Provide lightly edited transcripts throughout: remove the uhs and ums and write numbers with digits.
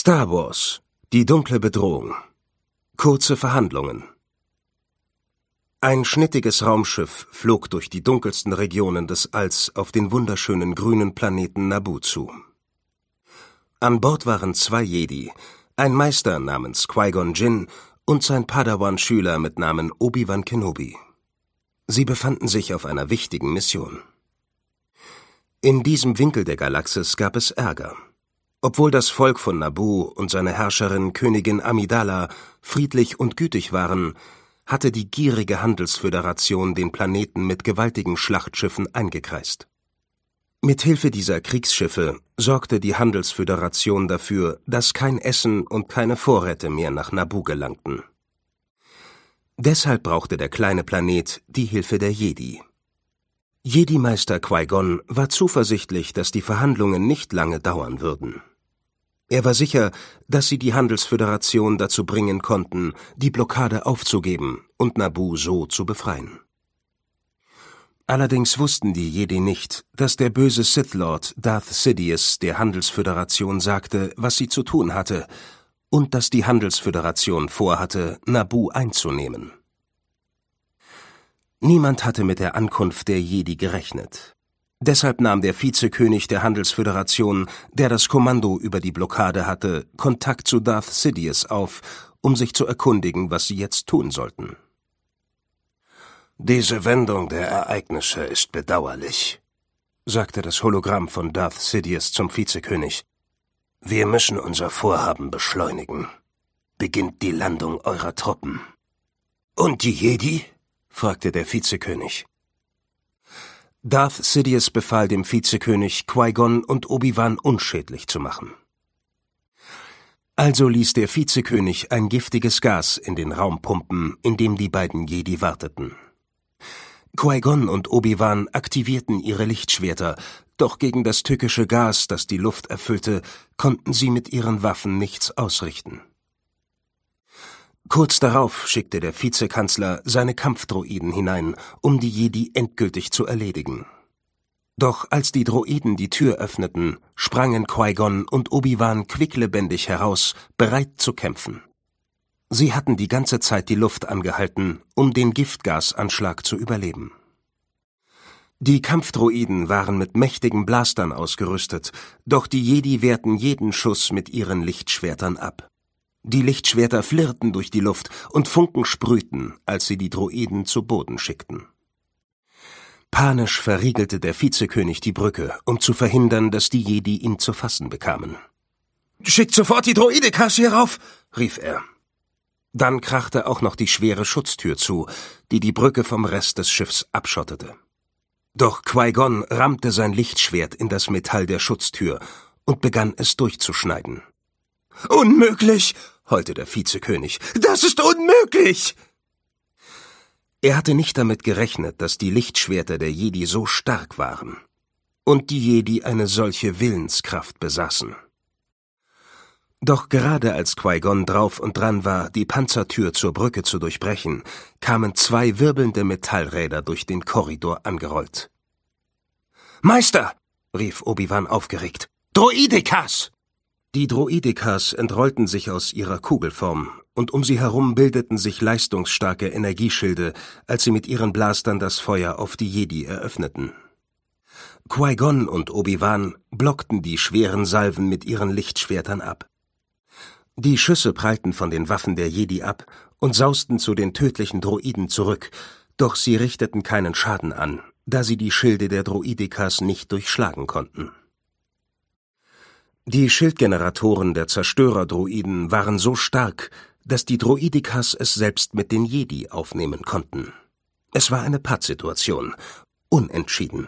Star Wars – Die dunkle Bedrohung. Kurze Verhandlungen. Ein schnittiges Raumschiff flog durch die dunkelsten Regionen des Alls auf den wunderschönen grünen Planeten Naboo zu. An Bord waren 2 Jedi, ein Meister namens Qui-Gon Jinn und sein Padawan-Schüler mit Namen Obi-Wan Kenobi. Sie befanden sich auf einer wichtigen Mission. In diesem Winkel der Galaxis gab es Ärger. Obwohl das Volk von Naboo und seine Herrscherin Königin Amidala friedlich und gütig waren, hatte die gierige Handelsföderation den Planeten mit gewaltigen Schlachtschiffen eingekreist. Mithilfe dieser Kriegsschiffe sorgte die Handelsföderation dafür, dass kein Essen und keine Vorräte mehr nach Naboo gelangten. Deshalb brauchte der kleine Planet die Hilfe der Jedi. Jedi-Meister Qui-Gon war zuversichtlich, dass die Verhandlungen nicht lange dauern würden. Er war sicher, dass sie die Handelsföderation dazu bringen konnten, die Blockade aufzugeben und Naboo so zu befreien. Allerdings wussten die Jedi nicht, dass der böse Sith-Lord Darth Sidious der Handelsföderation sagte, was sie zu tun hatte, und dass die Handelsföderation vorhatte, Naboo einzunehmen. Niemand hatte mit der Ankunft der Jedi gerechnet. Deshalb nahm der Vizekönig der Handelsföderation, der das Kommando über die Blockade hatte, Kontakt zu Darth Sidious auf, um sich zu erkundigen, was sie jetzt tun sollten. »Diese Wendung der Ereignisse ist bedauerlich«, sagte das Hologramm von Darth Sidious zum Vizekönig. »Wir müssen unser Vorhaben beschleunigen. Beginnt die Landung eurer Truppen.« »Und die Jedi?« fragte der Vizekönig. Darth Sidious befahl dem Vizekönig, Qui-Gon und Obi-Wan unschädlich zu machen. Also ließ der Vizekönig ein giftiges Gas in den Raum pumpen, in dem die beiden Jedi warteten. Qui-Gon und Obi-Wan aktivierten ihre Lichtschwerter, doch gegen das tückische Gas, das die Luft erfüllte, konnten sie mit ihren Waffen nichts ausrichten. Kurz darauf schickte der Vizekanzler seine Kampfdroiden hinein, um die Jedi endgültig zu erledigen. Doch als die Droiden die Tür öffneten, sprangen Qui-Gon und Obi-Wan quicklebendig heraus, bereit zu kämpfen. Sie hatten die ganze Zeit die Luft angehalten, um den Giftgasanschlag zu überleben. Die Kampfdroiden waren mit mächtigen Blastern ausgerüstet, doch die Jedi wehrten jeden Schuss mit ihren Lichtschwertern ab. Die Lichtschwerter flirrten durch die Luft und Funken sprühten, als sie die Droiden zu Boden schickten. Panisch verriegelte der Vizekönig die Brücke, um zu verhindern, dass die Jedi ihn zu fassen bekamen. »Schickt sofort die Droidekas hier rauf«, rief er. Dann krachte auch noch die schwere Schutztür zu, die die Brücke vom Rest des Schiffs abschottete. Doch Qui-Gon rammte sein Lichtschwert in das Metall der Schutztür und begann es durchzuschneiden. »Unmöglich«, heulte der Vizekönig. »Das ist unmöglich!« Er hatte nicht damit gerechnet, dass die Lichtschwerter der Jedi so stark waren und die Jedi eine solche Willenskraft besaßen. Doch gerade als Qui-Gon drauf und dran war, die Panzertür zur Brücke zu durchbrechen, kamen 2 wirbelnde Metallräder durch den Korridor angerollt. »Meister«, rief Obi-Wan aufgeregt, »Droidekas!« Die Droidekas entrollten sich aus ihrer Kugelform, und um sie herum bildeten sich leistungsstarke Energieschilde, als sie mit ihren Blastern das Feuer auf die Jedi eröffneten. Qui-Gon und Obi-Wan blockten die schweren Salven mit ihren Lichtschwertern ab. Die Schüsse prallten von den Waffen der Jedi ab und sausten zu den tödlichen Droiden zurück, doch sie richteten keinen Schaden an, da sie die Schilde der Droidekas nicht durchschlagen konnten. Die Schildgeneratoren der Zerstörerdroiden waren so stark, dass die Droidekas es selbst mit den Jedi aufnehmen konnten. Es war eine Pattsituation, unentschieden.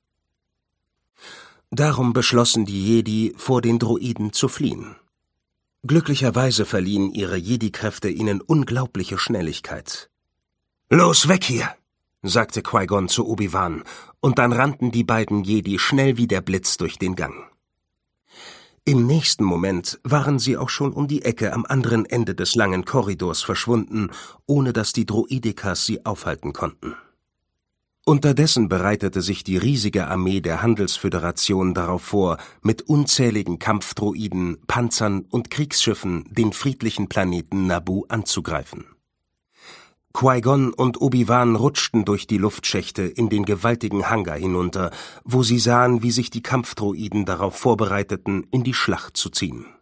Darum beschlossen die Jedi, vor den Droiden zu fliehen. Glücklicherweise verliehen ihre Jedi-Kräfte ihnen unglaubliche Schnelligkeit. »Los, weg hier«, sagte Qui-Gon zu Obi-Wan, und dann rannten die beiden Jedi schnell wie der Blitz durch den Gang. Im nächsten Moment waren sie auch schon um die Ecke am anderen Ende des langen Korridors verschwunden, ohne dass die Droidekas sie aufhalten konnten. Unterdessen bereitete sich die riesige Armee der Handelsföderation darauf vor, mit unzähligen Kampfdroiden, Panzern und Kriegsschiffen den friedlichen Planeten Naboo anzugreifen. Qui-Gon und Obi-Wan rutschten durch die Luftschächte in den gewaltigen Hangar hinunter, wo sie sahen, wie sich die Kampfdroiden darauf vorbereiteten, in die Schlacht zu ziehen.